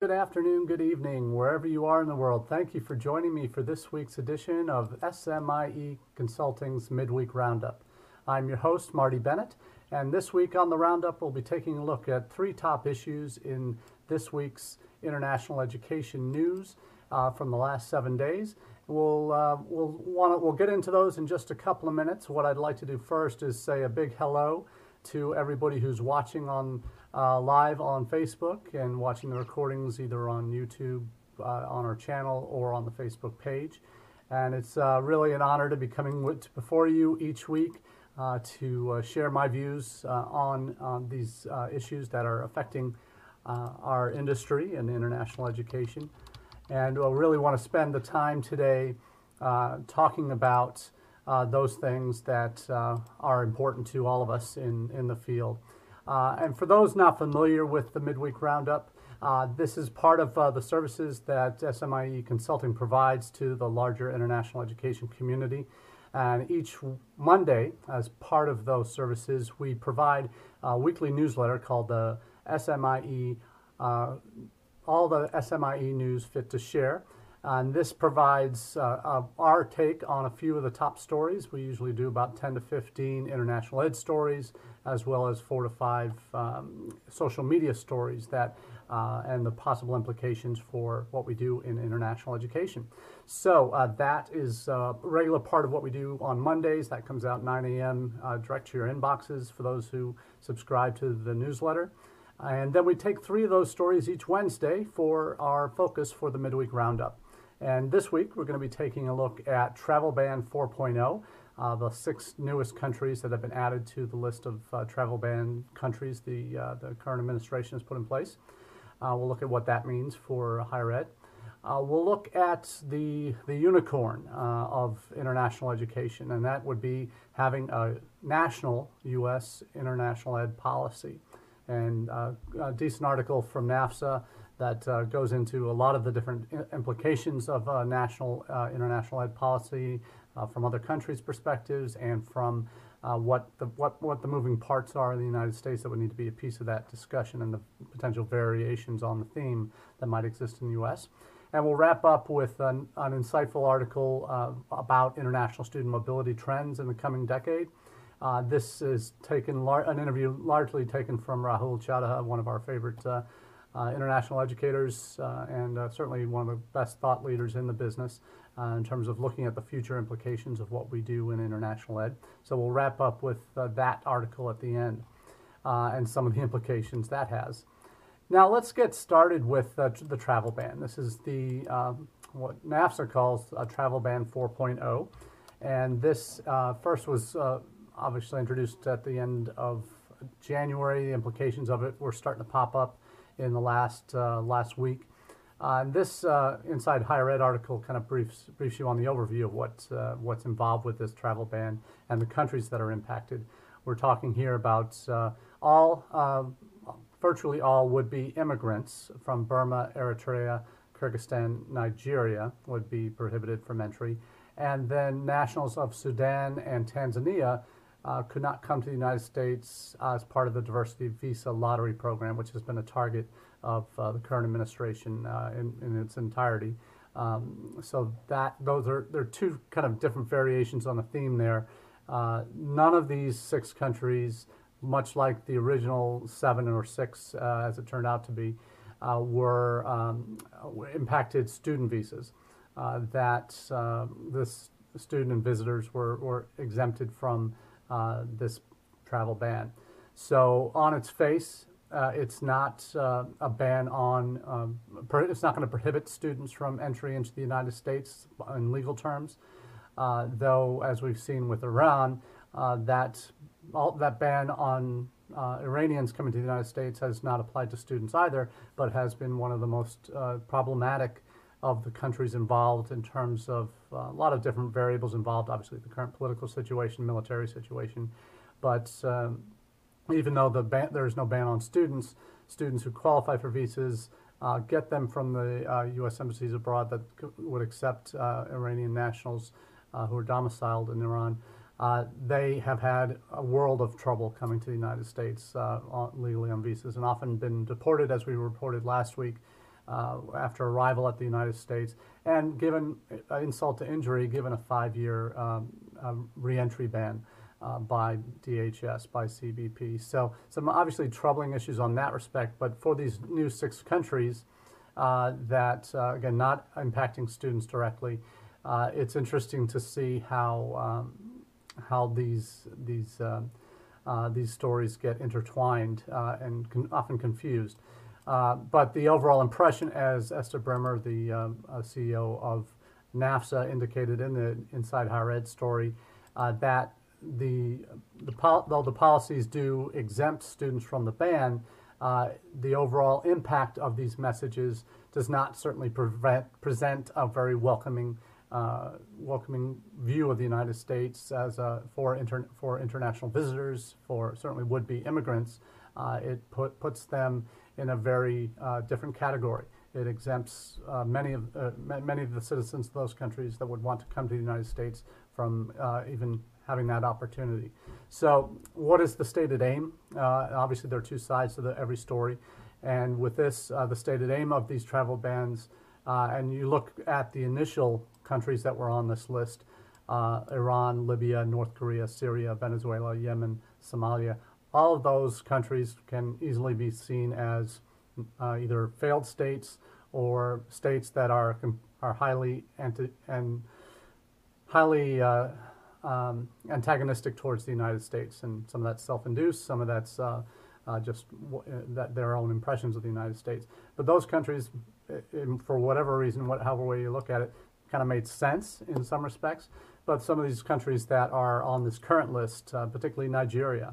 good afternoon, good evening, wherever you are in the world. Thank you for joining me for this week's edition of SMIE Consulting's Midweek Roundup. I'm your host, Marty Bennett, and this week on the Roundup, we'll be taking a look at three top issues in this week's international education news from the last 7 days. We'll get into those in just a couple of minutes. What I'd like to do first is say a big hello to everybody who's watching on live on Facebook and watching the recordings either on YouTube, on our channel, or on the Facebook page. And it's really an honor to be coming before you each week to share my views on these issues that are affecting our industry and international education. And I really want to spend the time today talking about those things that are important to all of us in the field. And for those not familiar with the Midweek Roundup, this is part of the services that SMIE Consulting provides to the larger international education community. And each Monday, as part of those services, we provide a weekly newsletter called the SMIE, All the SMIE News Fit to Share. And this provides our take on a few of the top stories. We usually do about 10 to 15 international ed stories, as well as 4 to 5 social media stories that and the possible implications for what we do in international education. So that is a regular part of what we do on Mondays. That comes out 9 a.m. Direct to your inboxes for those who subscribe to the newsletter. And then we take 3 of those stories each Wednesday for our focus for the Midweek Roundup. And this week, we're going to be taking a look at Travel Ban 4.0, the 6 newest countries that have been added to the list of travel ban countries the current administration has put in place. We'll look at what that means for higher ed. We'll look at the unicorn of international education, and that would be having a national U.S. international ed policy. And a decent article from NAFSA that goes into a lot of the different implications of national international ed policy from other countries' perspectives, and from what the moving parts are in the United States that would need to be a piece of that discussion, and the potential variations on the theme that might exist in the U.S. And we'll wrap up with an insightful article about international student mobility trends in the coming decade. This is an interview largely taken from Rahul Chadha, one of our favorite international educators, and certainly one of the best thought leaders in the business in terms of looking at the future implications of what we do in international ed. So we'll wrap up with that article at the end and some of the implications that has. Now let's get started with the travel ban. This is the what NAFSA calls a Travel Ban 4.0, and this first was obviously introduced at the end of January. The implications of it were starting to pop up in the last week. This Inside Higher Ed article kind of briefs you on the overview of what's involved with this travel ban and the countries that are impacted. We're talking here about virtually all would-be immigrants from Burma, Eritrea, Kyrgyzstan, Nigeria would be prohibited from entry, and then nationals of Sudan and Tanzania could not come to the United States as part of the diversity visa lottery program, which has been a target of the current administration in its entirety. So there are 2 kind of different variations on the theme there. None of these 6 countries, much like the original 7 or 6 as it turned out to be, were impacted student visas that this student and visitors were exempted from this travel ban. So on its face, it's not a ban on, it's not going to prohibit students from entry into the United States in legal terms, though, as we've seen with Iran, that ban on Iranians coming to the United States has not applied to students either, but has been one of the most problematic of the countries involved in terms of a lot of different variables involved, obviously the current political situation, military situation. But even though there is no ban on students who qualify for visas, get them from the U.S. embassies abroad that would accept Iranian nationals who are domiciled in Iran, they have had a world of trouble coming to the United States legally on visas, and often been deported, as we reported last week, after arrival at the United States, and given insult to injury, given a 5-year reentry ban by DHS, by CBP. So some obviously troubling issues on that respect, but for these new 6 countries that, again, not impacting students directly, it's interesting to see how these stories get intertwined and often confused. But the overall impression, as Esther Bremer, the CEO of NAFSA, indicated in the Inside Higher Ed story, that though the policies do exempt students from the ban, the overall impact of these messages does not certainly present a very welcoming view of the United States as for international visitors, for certainly would-be immigrants. It puts them in a very different category. It exempts many of the citizens of those countries that would want to come to the United States from even having that opportunity. So what is the stated aim? Obviously, there are 2 sides to every story. And with this, the stated aim of these travel bans, and you look at the initial countries that were on this list, Iran, Libya, North Korea, Syria, Venezuela, Yemen, Somalia, all of those countries can easily be seen as either failed states or states that are highly antagonistic towards the United States, and some of that's self-induced, some of that's just their own impressions of the United States. But those countries, for whatever reason, however way you look at it, kind of made sense in some respects. But some of these countries that are on this current list, particularly Nigeria.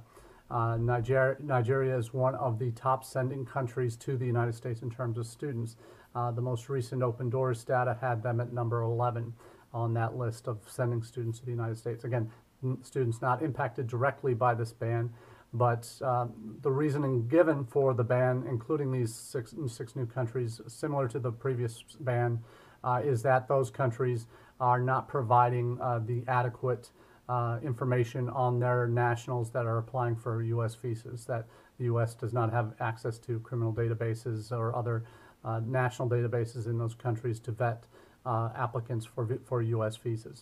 Nigeria is one of the top sending countries to the United States in terms of students. The most recent Open Doors data had them at number 11 on that list of sending students to the United States. Again, students not impacted directly by this ban, but the reasoning given for the ban, including these six new countries, similar to the previous ban, is that those countries are not providing the adequate information on their nationals that are applying for U.S. visas, that the U.S. does not have access to criminal databases or other national databases in those countries to vet applicants for U.S. visas.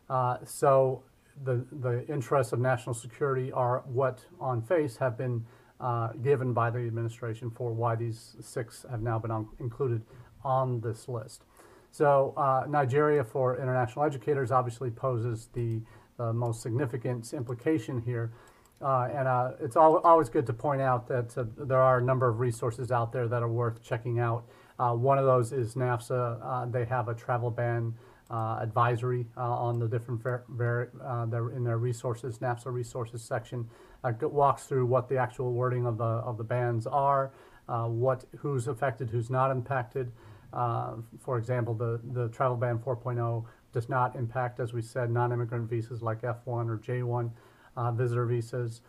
So the interests of national security are what on face have been given by the administration for why these 6 have now been included on this list. So Nigeria, for international educators, obviously poses the most significant implication here. And it's always good to point out that there are a number of resources out there that are worth checking out. One of those is NAFSA. They have a travel ban advisory on the different in their resources, NAFSA resources section. Walks through what the actual wording of the bans are, who's affected, who's not impacted. For example, the travel ban 4.0 does not impact, as we said, non-immigrant visas like F1 or J1 visitor visas.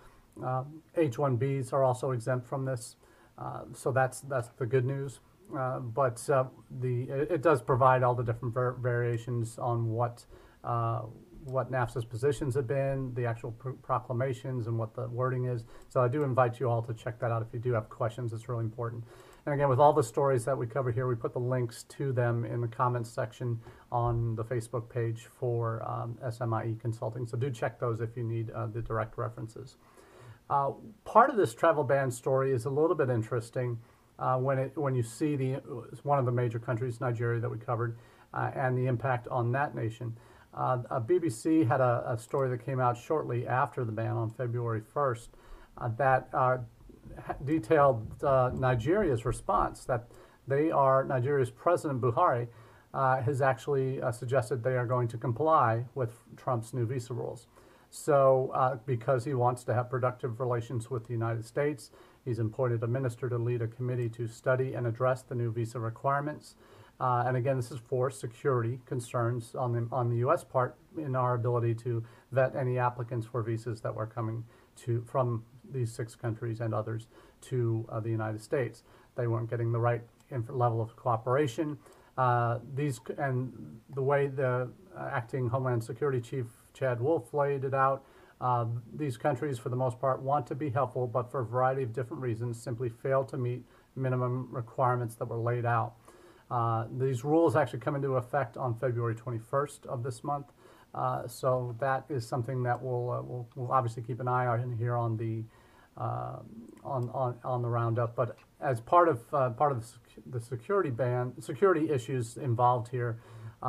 H1Bs are also exempt from this, so that's the good news. But it does provide all the different variations on what NAFSA's positions have been, the actual proclamations, and what the wording is. So I do invite you all to check that out if you do have questions. It's really important. And again, with all the stories that we cover here, we put the links to them in the comments section on the Facebook page for SMIE Consulting. So do check those if you need the direct references. Part of this travel ban story is a little bit interesting when you see one of the major countries, Nigeria, that we covered, and the impact on that nation. BBC had a story that came out shortly after the ban on February 1st that detailed Nigeria's response, that Nigeria's President Buhari has actually suggested they are going to comply with Trump's new visa rules. So because he wants to have productive relations with the United States, he's appointed a minister to lead a committee to study and address the new visa requirements. And again, this is for security concerns on the U.S. part in our ability to vet any applicants for visas that were coming from these 6 countries and others to the United States. They weren't getting the right level of cooperation. And the way the acting Homeland Security Chief Chad Wolf laid it out, these countries, for the most part, want to be helpful, but for a variety of different reasons, simply fail to meet minimum requirements that were laid out. These rules actually come into effect on February 21st of this month. So that is something that we'll obviously keep an eye on here on the on the roundup. But as part of the security issues involved here,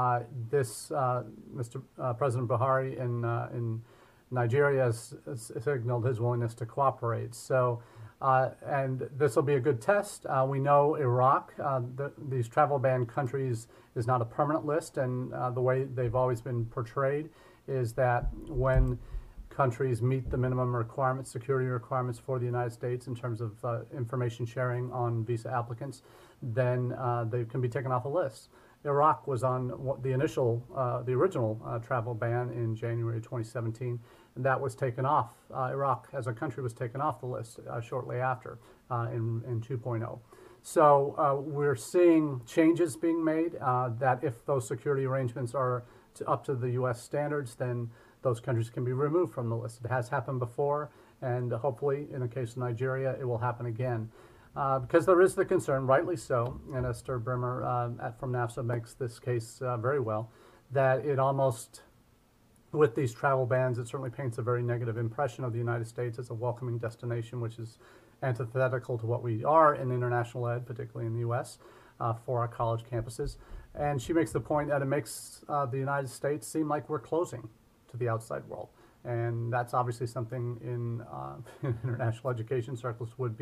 Mr. President Buhari in Nigeria has signaled his willingness to cooperate. So. And this will be a good test. We know Iraq, these travel ban countries, is not a permanent list, and the way they've always been portrayed is that when countries meet the minimum requirements, security requirements for the United States in terms of information sharing on visa applicants, then they can be taken off a list. Iraq was on the original travel ban in January 2017, and that was taken off. Iraq as a country was taken off the list shortly after in 2.0. So we're seeing changes being made that if those security arrangements are up to the U.S. standards, then those countries can be removed from the list. It has happened before, and hopefully in the case of Nigeria, it will happen again. Because there is the concern, rightly so, and Esther Brimmer from NAFSA makes this case very well, that it almost, with these travel bans, it certainly paints a very negative impression of the United States as a welcoming destination, which is antithetical to what we are in international ed, particularly in the U.S., for our college campuses. And she makes the point that it makes the United States seem like we're closing to the outside world. And that's obviously something in international education circles would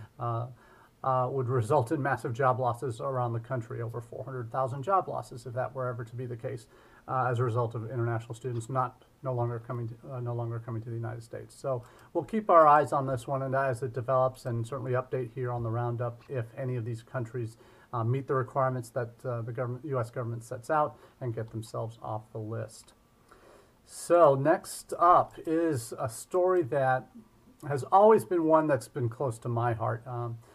result in massive job losses around the country, over 400,000 job losses if that were ever to be the case, as a result of international students no longer coming to the United States. So we'll keep our eyes on this one, and as it develops, and certainly update here on the roundup if any of these countries meet the requirements that the U.S. government sets out and get themselves off the list. So next up is a story that has always been one that's been close to my heart.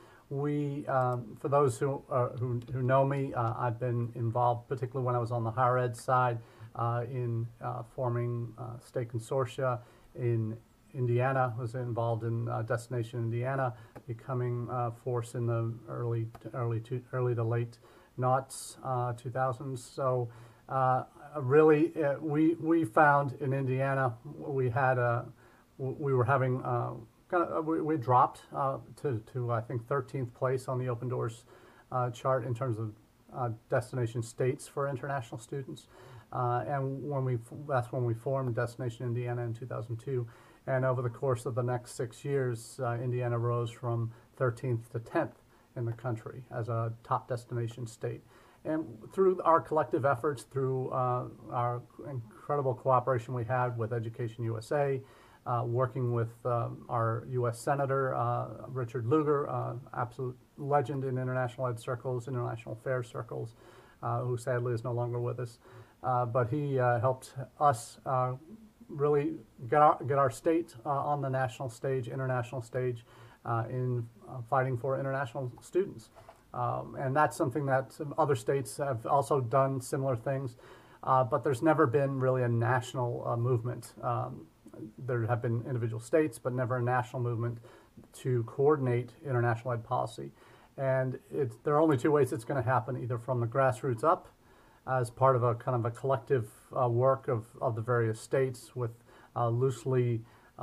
For those who know me, I've been involved, particularly when I was on the higher ed side, in forming state consortia in Indiana. Was involved in Destination Indiana, becoming a force in the early to late noughts, 2000s. So. Really, we found in Indiana we were having we dropped to I think 13th place on the Open Doors chart in terms of destination states for international students, and that's when we formed Destination Indiana in 2002, and over the course of the next 6 years, Indiana rose from 13th to 10th in the country as a top destination state. And through our collective efforts, through our incredible cooperation we had with Education USA, working with our U.S. Senator, Richard Lugar, absolute legend in international ed circles, international affairs circles, who sadly is no longer with us. But he helped us really get our state on the national stage, international stage, in fighting for international students. And that's something that some other states have also done similar things, but there's never been really a national movement. There have been individual states, but never a national movement to coordinate international ed policy. And there are only two ways it's going to happen, either from the grassroots up, as part of a kind of a collective work of the various states with loosely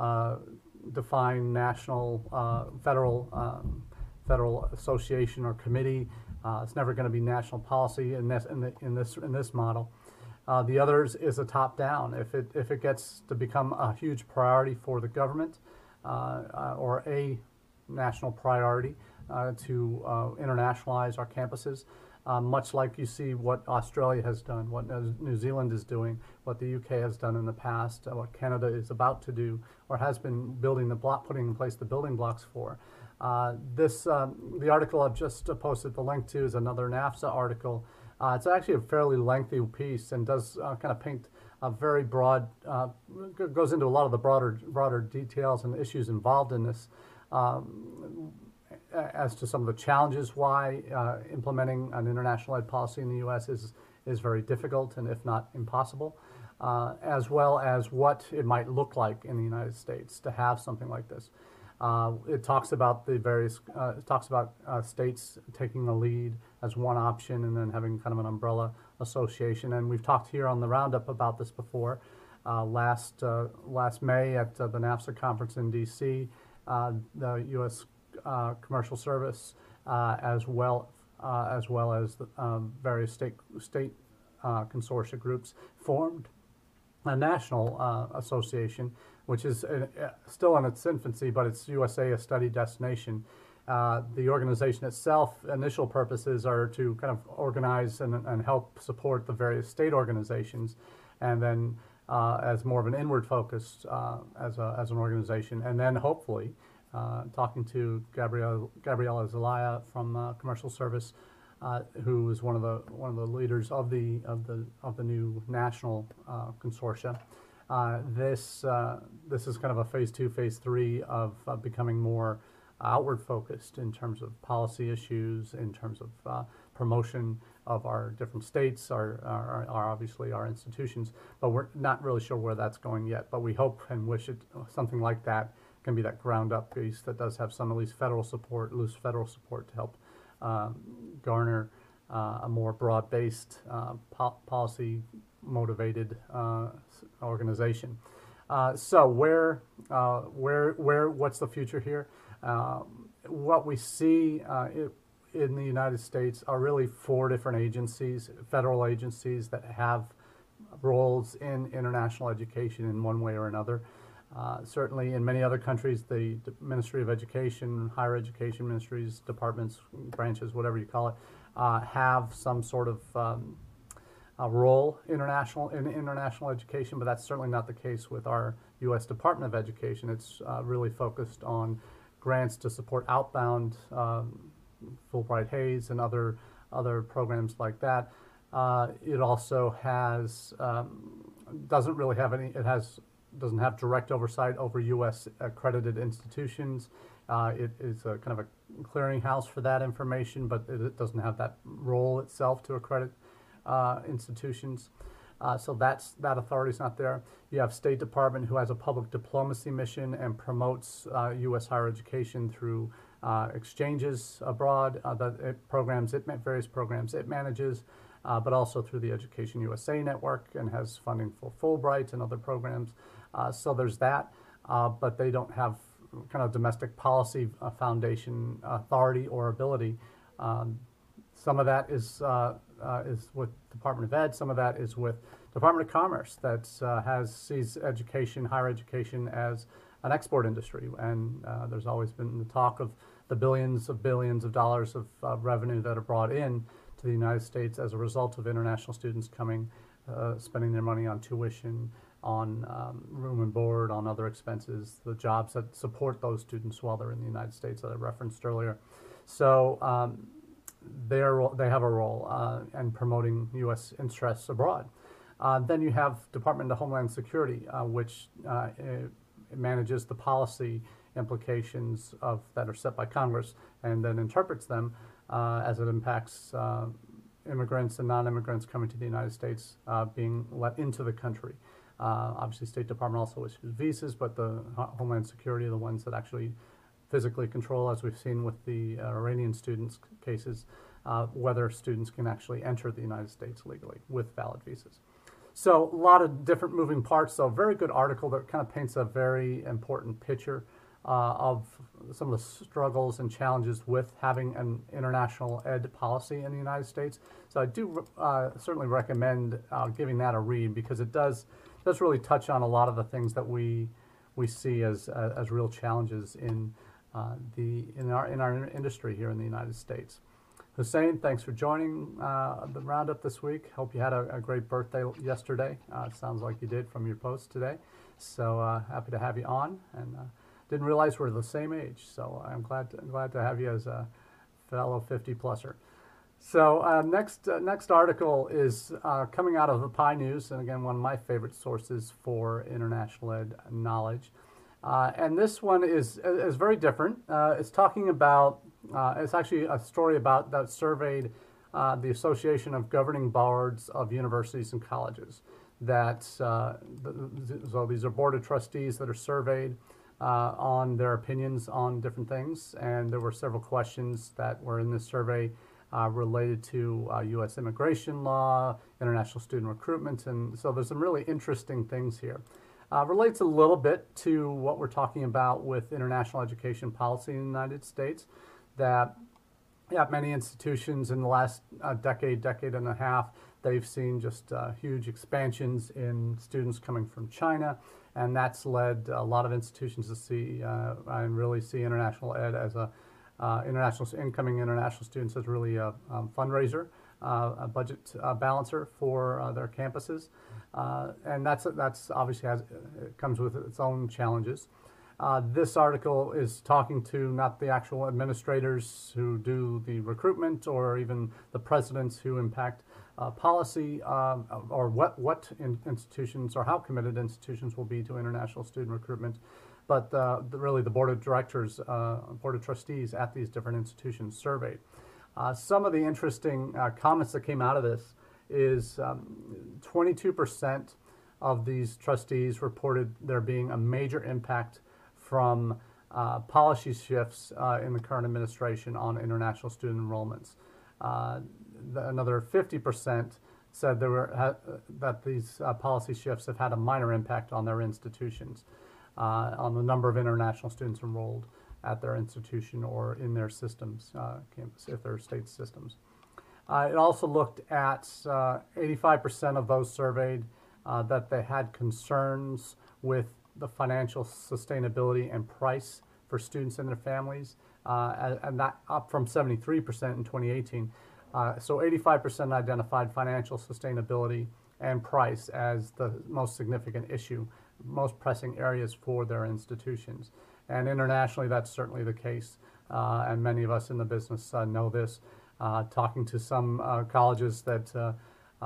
defined national, federal association or committee. It's never going to be national policy in this model. The others is a top-down. If it gets to become a huge priority for the government or a national priority to internationalize our campuses, much like you see what Australia has done, what New Zealand is doing, what the UK has done in the past, what Canada is about to do or has been putting in place the building blocks for. The article I've just posted the link to is another NAFSA article. It's actually a fairly lengthy piece and does kind of paint a very broad, goes into a lot of the broader details and issues involved in this, as to some of the challenges why implementing an international ed policy in the U.S. is very difficult and if not impossible, as well as what it might look like in the United States to have something like this. It talks about the various, it talks about states taking the lead as one option and then having kind of an umbrella association. And we've talked here on the Roundup about this before. Last May at the NAFSA conference in D.C., the U.S. Commercial Service, as well as the, various state consortia groups, formed a national association, which is still in its infancy, but it's USA a Study Destination. The organization itself, initial purposes are to kind of organize and help support the various state organizations, and then as more of an inward focus as an organization, and then hopefully talking to Gabriela Zelaya from Commercial Service, who is one of the leaders of the new national consortia. This is kind of a phase 2, phase 3 of becoming more outward focused in terms of policy issues, in terms of promotion of our different states, our obviously our institutions, but we're not really sure where that's going yet. But we hope and wish it something like that can be that ground up piece that does have some at least federal support, loose federal support to help garner a more broad-based, policy-motivated organization. So what's the future here? What we see in the United States are really 4 different agencies, federal agencies that have roles in international education in one way or another. Certainly in many other countries, the Ministry of Education, higher education ministries, departments, branches, whatever you call it, have some sort of a role in international education, but that's certainly not the case with our U.S. Department of Education. It's really focused on grants to support outbound Fulbright Hays and other programs like that. It also has doesn't really have any. Doesn't have direct oversight over U.S. accredited institutions. It is a kind of a clearinghouse for that information, but it doesn't have that role itself to accredit institutions. So that authority is not there. You have State Department, who has a public diplomacy mission and promotes U.S. higher education through exchanges abroad, various programs it manages, but also through the Education USA network, and has funding for Fulbright and other programs. So there's that, but they don't have kind of domestic policy foundation authority or ability. Some of that is with Department of Ed. Some of that is with Department of Commerce that sees education, higher education, as an export industry. And there's always been the talk of the billions of dollars of revenue that are brought in to the United States as a result of international students coming, spending their money on tuition, on room and board, on other expenses, the jobs that support those students while they're in the United States that I referenced earlier. So they have a role in promoting U.S. interests abroad. Then you have Department of Homeland Security, which manages the policy implications that are set by Congress and then interprets them as it impacts immigrants and non-immigrants coming to the United States being let into the country. Obviously, State Department also issues visas, but the Homeland Security are the ones that actually physically control, as we've seen with the Iranian students' cases, whether students can actually enter the United States legally with valid visas. So a lot of different moving parts. So a very good article that kind of paints a very important picture of some of the struggles and challenges with having an international ed policy in the United States. So I do certainly recommend giving that a read, because it does really touch on a lot of the things that we see as real challenges in our industry here in the United States. Hussein, thanks for joining the Roundup this week. Hope you had a great birthday yesterday. Sounds like you did from your post today. So happy to have you on, and didn't realize we're the same age. So I'm glad to have you as a fellow 50-pluser. So next article is coming out of the PI News, and again, one of my favorite sources for international ed knowledge. And this one is very different. It's talking about, it's actually a story about that surveyed the Association of Governing Boards of Universities and Colleges. So these are board of trustees that are surveyed on their opinions on different things, and there were several questions that were in this survey related to U.S. immigration law, international student recruitment, and so there's some really interesting things here. Relates a little bit to what we're talking about with international education policy in the United States, that many institutions in the last decade and a half, they've seen just huge expansions in students coming from China, and that's led a lot of institutions to see and really see international ed as a incoming international students as really a fundraiser, a budget balancer for their campuses, and that's obviously it comes with its own challenges. This article is talking to not the actual administrators who do the recruitment or even the presidents who impact policy or what institutions or how committed institutions will be to international student recruitment, but really the board of directors, board of trustees at these different institutions surveyed. Some of the interesting comments that came out of this is 22% of these trustees reported there being a major impact from policy shifts in the current administration on international student enrollments. Another 50% said that these policy shifts have had a minor impact on their institutions, on the number of international students enrolled at their institution or in their systems, campus, if they're state systems. It also looked at 85% of those surveyed that they had concerns with the financial sustainability and price for students and their families, and that up from 73% in 2018. So 85% identified financial sustainability and price as the most significant issue, most pressing areas for their institutions. And internationally, that's certainly the case, and many of us in the business know this. Talking to some colleges that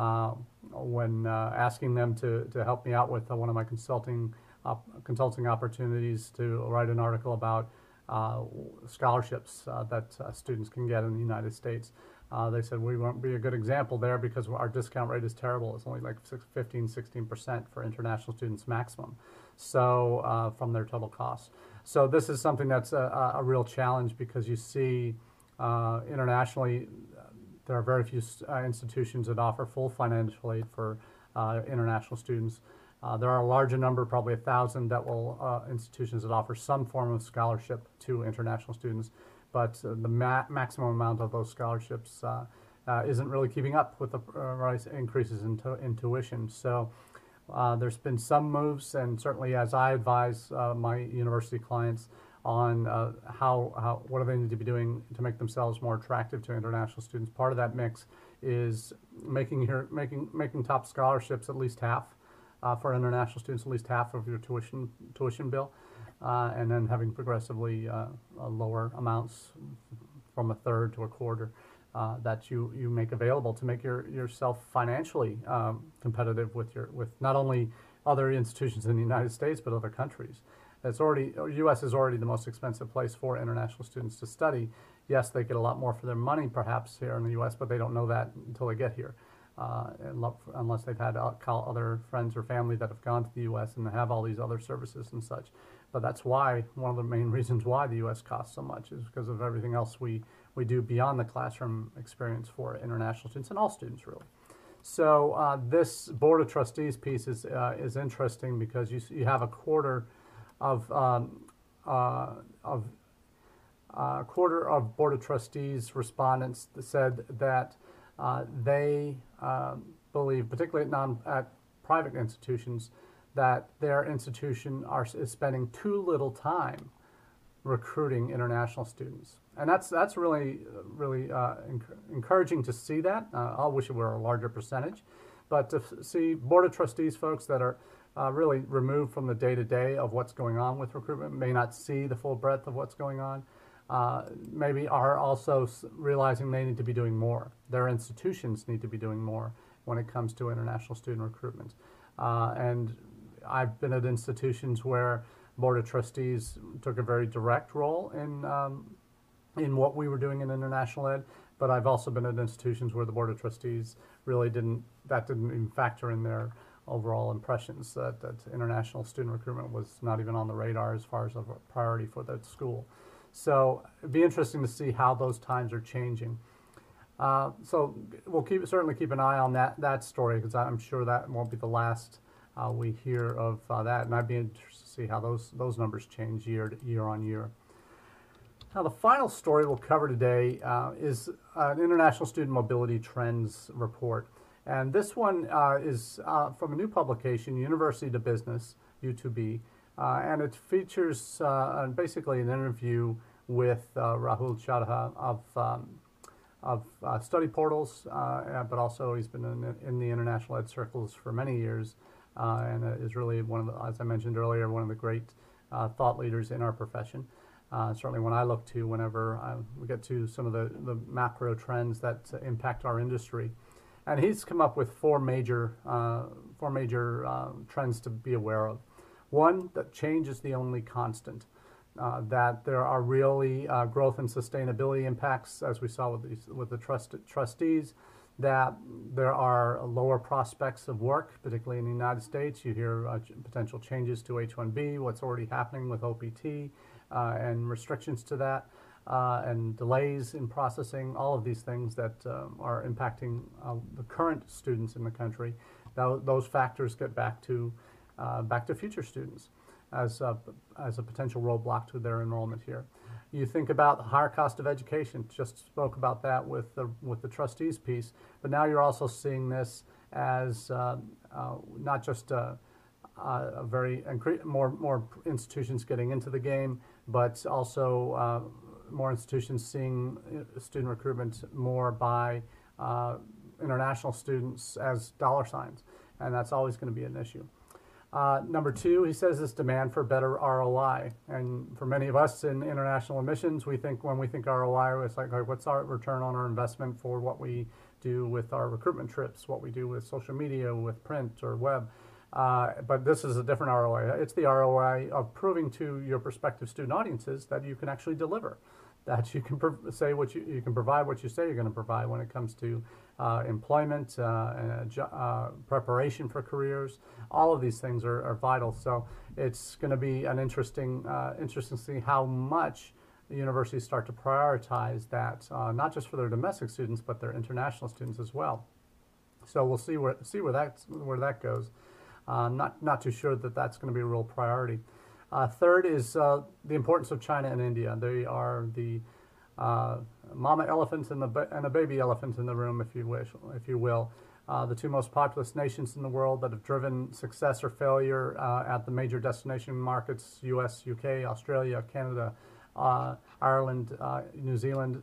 when asking them to help me out with one of my consulting opportunities to write an article about scholarships that students can get in the United States. They said we won't be a good example there because our discount rate is terrible. It's only like 15-16% for international students maximum, so from their total cost. So this is something that's a real challenge because you see internationally there are very few institutions that offer full financial aid for international students. There are a larger number, probably 1,000, that will institutions that offer some form of scholarship to international students, but the maximum amount of those scholarships isn't really keeping up with the rise increases in tuition. So there's been some moves, and certainly as I advise my university clients on what do they need to be doing to make themselves more attractive to international students. Part of that mix is making top scholarships at least half. For international students, at least half of your tuition bill, and then having progressively lower amounts from a third to a quarter that you make available to make yourself financially competitive with not only other institutions in the United States but other countries. U.S. is already the most expensive place for international students to study. Yes, they get a lot more for their money perhaps here in the U.S., but they don't know that until they get here. Unless they've had other friends or family that have gone to the U.S. and have all these other services and such. But that's why, one of the main reasons why the U.S. costs so much is because of everything else we do beyond the classroom experience for international students and all students really. So this Board of Trustees piece is interesting because you have a quarter of Board of Trustees respondents that said that they believe, particularly at private institutions, that their institution is spending too little time recruiting international students, and that's really encouraging to see that. I wish it were a larger percentage, but to see Board of Trustees folks that are really removed from the day-to-day of what's going on with recruitment, may not see the full breadth of what's going on. Maybe are also realizing they need to be doing more. Their institutions need to be doing more when it comes to international student recruitment. And I've been at institutions where Board of Trustees took a very direct role in what we were doing in international ed, but I've also been at institutions where the Board of Trustees really didn't even factor in their overall impressions that international student recruitment was not even on the radar as far as a priority for that school. So it'd be interesting to see how those times are changing. So we'll certainly keep an eye on that story, because I'm sure that won't be the last we hear of that, and I'd be interested to see how those numbers change year on year. Now, the final story we'll cover today is an International Student Mobility Trends report. And this one is from a new publication, University to Business, U2B, and it features basically an interview with Rahul Chadha of Study Portals, but also he's been in the international ed circles for many years, and is really one of the, as I mentioned earlier, one of the great thought leaders in our profession. Certainly when I look to whenever we get to some of the macro trends that impact our industry. And he's come up with four major trends to be aware of. One, that change is the only constant. That there are really growth and sustainability impacts, as we saw with the trustees, that there are lower prospects of work, particularly in the United States. You hear potential changes to H-1B, what's already happening with OPT, and restrictions to that, and delays in processing, all of these things that are impacting the current students in the country. Those factors get back to future students as a potential roadblock to their enrollment here. You think about the higher cost of education. Just spoke about that with the trustees piece, but now you're also seeing this as not just more institutions getting into the game, but also more institutions seeing student recruitment more by international students as dollar signs, and that's always going to be an issue. Number two, he says, is demand for better ROI. And for many of us in international admissions, when we think ROI, it's like what's our return on our investment for what we do with our recruitment trips, what we do with social media, with print or web. But this is a different ROI. It's the ROI of proving to your prospective student audiences that you can actually deliver, that you can say what you can provide what you say you're going to provide when it comes to employment, preparation for careers. All of these things are vital. So it's going to be an interesting to see how much the universities start to prioritize that, not just for their domestic students, but their international students as well. So we'll see where that goes. Not too sure that that's going to be a real priority. Third is the importance of China and India. They are the mama elephant and a baby elephant in the room, if you will. The two most populous nations in the world that have driven success or failure at the major destination markets: U.S., U.K., Australia, Canada, Ireland, New Zealand.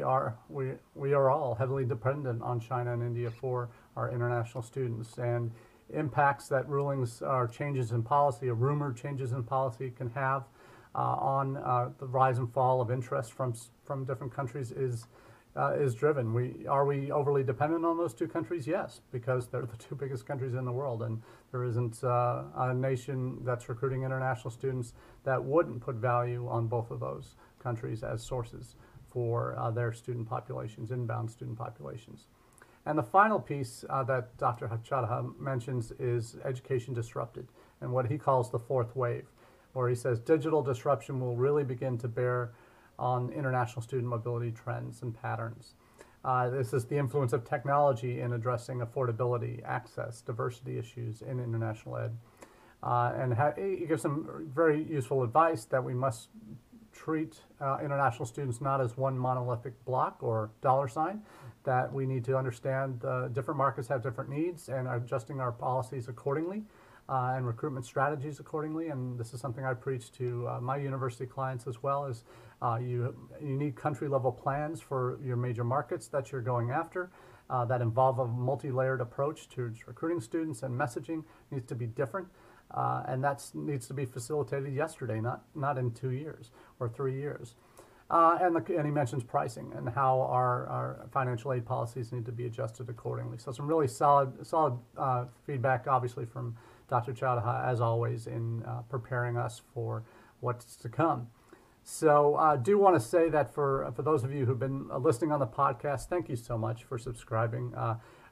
We are all heavily dependent on China and India for our international students, and impacts that rulings or changes in policy, or rumored changes in policy, can have on the rise and fall of interest from different countries is driven. Are we overly dependent on those two countries? Yes, because they're the two biggest countries in the world, and there isn't a nation that's recruiting international students that wouldn't put value on both of those countries as sources for their student populations, inbound student populations. And the final piece that Dr. Chadha mentions is education disrupted, and what he calls the fourth wave, where he says digital disruption will really begin to bear on international student mobility trends and patterns. This is the influence of technology in addressing affordability, access, diversity issues in international ed. And he gives some very useful advice that we must treat international students not as one monolithic block or dollar sign, that we need to understand different markets have different needs and are adjusting our policies accordingly and recruitment strategies accordingly. And this is something I preach to my university clients as well, is you need country level plans for your major markets that you're going after that involve a multi-layered approach to recruiting students, and messaging needs to be different. And that needs to be facilitated yesterday, not in 2 years or 3 years. And he mentions pricing and how our financial aid policies need to be adjusted accordingly. So some really solid feedback, obviously, from Dr. Chadha, as always, in preparing us for what's to come. So I do want to say that for those of you who've been listening on the podcast, thank you so much for subscribing.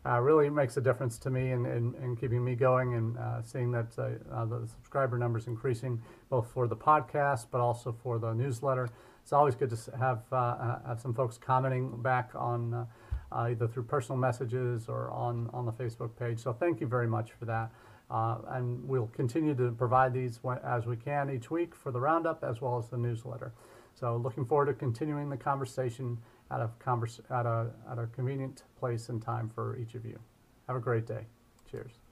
really makes a difference to me in keeping me going, and seeing that the subscriber numbers increasing, both for the podcast but also for the newsletter. It's always good to have some folks commenting back on either through personal messages or on the Facebook page. So thank you very much for that. And we'll continue to provide these as we can each week for the roundup as well as the newsletter. So looking forward to continuing the conversation at a convenient place and time for each of you. Have a great day. Cheers.